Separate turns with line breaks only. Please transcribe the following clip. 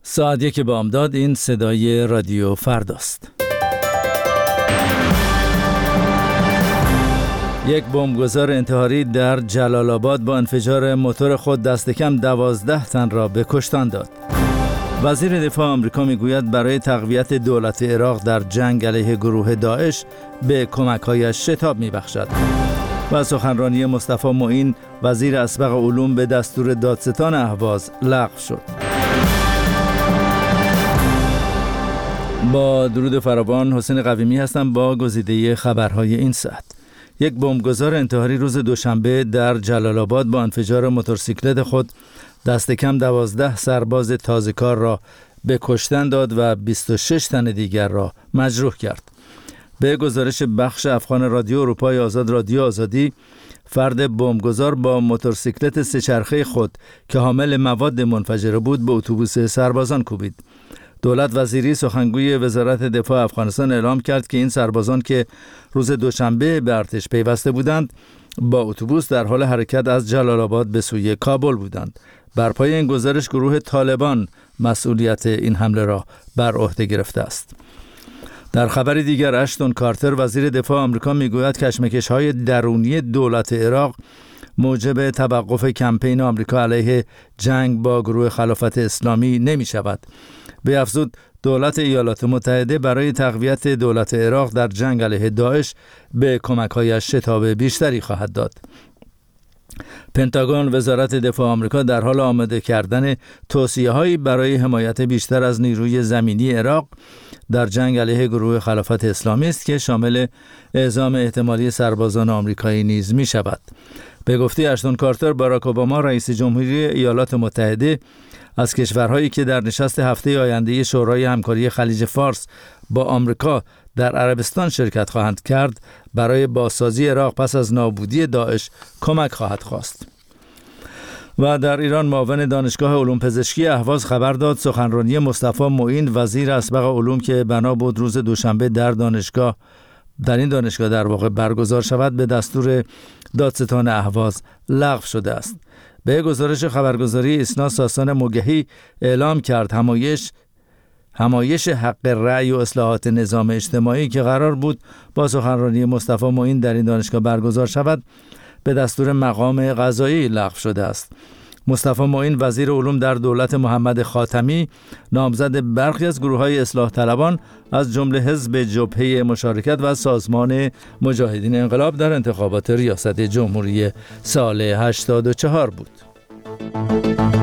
ساعت 1 بامداد. این صدای رادیو فرداست. یک بمبگذار انتحاری در جلال آباد با انفجار موتور خود دست کم 12 تن را به کشتن داد. وزیر دفاع آمریکا میگوید برای تقویت دولت عراق در جنگ علیه گروه داعش به کمک‌هایش شتاب می‌بخشد. و سخنرانی مصطفی معین وزیر اسبق علوم به دستور دادستان اهواز لغو شد. با درود فراوان، حسین قویمی هستم با گزیده خبرهای این ساعت. یک بمبگذار انتحاری روز دوشنبه در جلال آباد با انفجار موتورسیکلت خود دست کم 12 سرباز تازه‌کار را به کشتن داد و 26 تن دیگر را مجروح کرد. به گزارش بخش افغان رادیو اروپای آزاد رادیو آزادی، فرد بمبگذار با موتورسیکلت سه‌چرخه خود که حامل مواد منفجره بود به اتوبوس سربازان کوبید. دولت وزیری سخنگوی وزارت دفاع افغانستان اعلام کرد که این سربازان که روز دوشنبه به ارتش پیوسته بودند با اتوبوس در حال حرکت از جلال آباد به سوی کابل بودند. بر پای این گزارش گروه طالبان مسئولیت این حمله را بر عهده گرفته است. در خبر دیگر، اشتون کارتر وزیر دفاع آمریکا میگوید کشمکش‌های درونی دولت عراق موجب توقف کمپین آمریکا علیه جنگ با گروه خلافت اسلامی نمی شود. به افزود دولت ایالات متحده برای تقویت دولت عراق در جنگ علیه داعش به کمک‌هایش شتاب بیشتری خواهد داد. پنتاگون وزارت دفاع آمریکا در حال آماده کردن توصیه‌هایی برای حمایت بیشتر از نیروی زمینی عراق در جنگ علیه گروه خلافت اسلامی است که شامل اعزام احتمالی سربازان آمریکایی نیز می شود. به گفته اشتون کارتر، باراک اوباما رئیس جمهوری ایالات متحده از کشورهایی که در نشست هفته آینده شورای همکاری خلیج فارس با آمریکا در عربستان شرکت خواهند کرد برای بازسازی عراق پس از نابودی داعش کمک خواهد خواست. و در ایران معاون دانشگاه علوم پزشکی اهواز خبر داد سخنرانی مصطفی معین وزیر اسبق علوم که بنا بود روز دوشنبه در این دانشگاه در واقع برگزار شود به دستور دادستان اهواز لغو شده است. به گزارش خبرگزاری اسنا، ساسان موگهی اعلام کرد همایش حق رأی و اصلاحات نظام اجتماعی که قرار بود با سخنرانی مصطفی معین در این دانشگاه برگزار شود به دستور مقام قضایی لغو شده است. مصطفی معین وزیر علوم در دولت محمد خاتمی نامزد برخی از گروه‌های اصلاح طلبان از جمله حزب جبهه مشارکت و سازمان مجاهدین انقلاب در انتخابات ریاست جمهوری سال 84 بود.